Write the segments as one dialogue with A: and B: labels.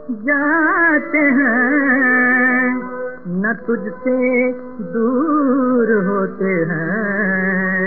A: जाते हैं न तुझसे दूर होते हैं।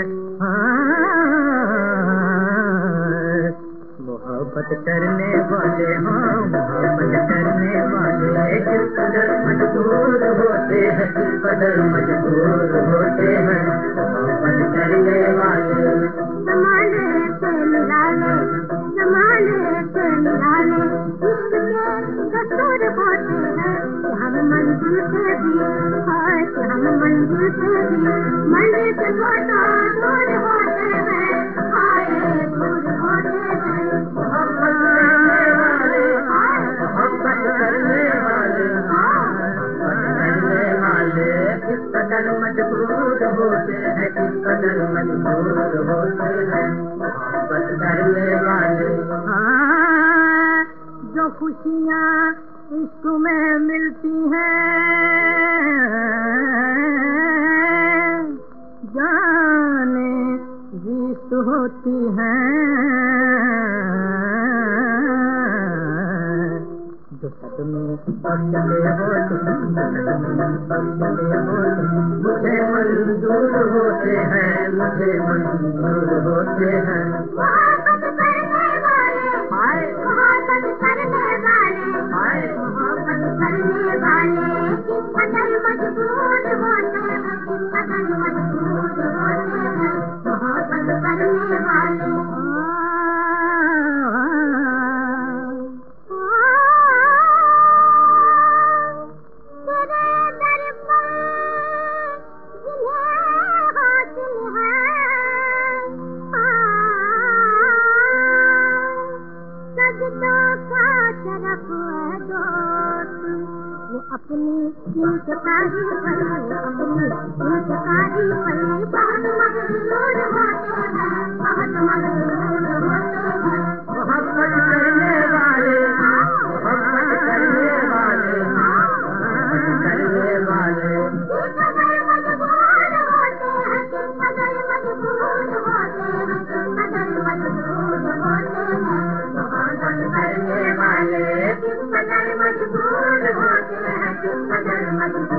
A: मोहब्बत करने वाले मोहब्बत करने वाले किस कदर मजबूर होते हैं, किस कदर मजबूर होते हैं मोहब्बत करने वाले।
B: ज़माने से निराले, ज़माने से निराले इश्क के कसूर होते हैं कि हम मंजिल से भी कि हम मंजिल से भी मंजिल से बहुत दूर होते हैं। दूर होते हैं
A: मोहब्बत करने वाले, मोहब्बत करने वाले, मोहब्बत करने वाले किस कदर मजबूर होते हैं, किस कदर मजबूर होते हैं मोहब्बत करने वाले। जो खुशियाँ इश्क में मिलती हैं जाने जीत होती हैं। जो सदमे बख्शते हो तुम, सदमे बख्शते हो तुम, मुझे मंजूर होते हैं, मुझे मंजूर होते हैं।
B: मोहब्बत करने वाले, मोहब्बत करने वाले, मोहब्बत करने वाले किस कदर मजबूर होते हैं, किस कदर मजबूर होते हैं मोहब्बत करने वाले। अपनी इंतकारी पर, अपनी इंतकारी पर बहुत मगरूर होते हैं, बहुत मगरूर होते हैं
A: मोहब्बत करने वाले, मोहब्बत करने वाले, मोहब्बत करने वाले
B: किस कदर मजबूर होते हैं, किस कदर मजबूर होते हैं, किस कदर मजबूर होते हैं
A: मोहब्बत करने वाले
B: किस कदर मजबूर होते हैं, किस कदर मजबूर